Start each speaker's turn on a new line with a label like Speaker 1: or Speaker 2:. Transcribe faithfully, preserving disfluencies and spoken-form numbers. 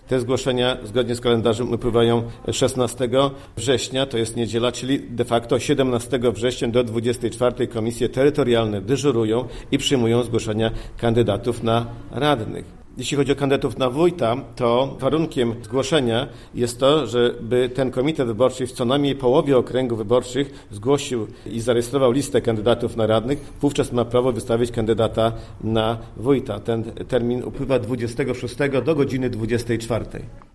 Speaker 1: Te zgłoszenia zgodnie z kalendarzem upływają szesnastego września, to jest niedziela, czyli de facto siedemnastego września do dwudziestej czwartej komisje terytorialne dyżurują i przyjmują zgłoszenia kandydatów na radnych. Jeśli chodzi o kandydatów na wójta, to warunkiem zgłoszenia jest to, żeby ten komitet wyborczy w co najmniej połowie okręgów wyborczych zgłosił i zarejestrował listę kandydatów na radnych, wówczas ma prawo wystawić kandydata na wójta. Ten termin upływa dwudziestego szóstego do godziny dwudziestej czwartej.